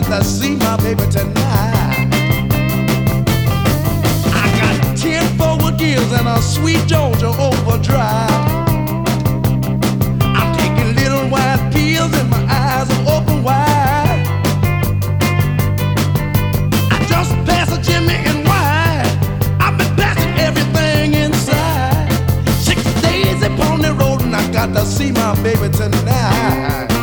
to see my baby tonight. I got 10 forward gears and a sweet Georgia overdrive.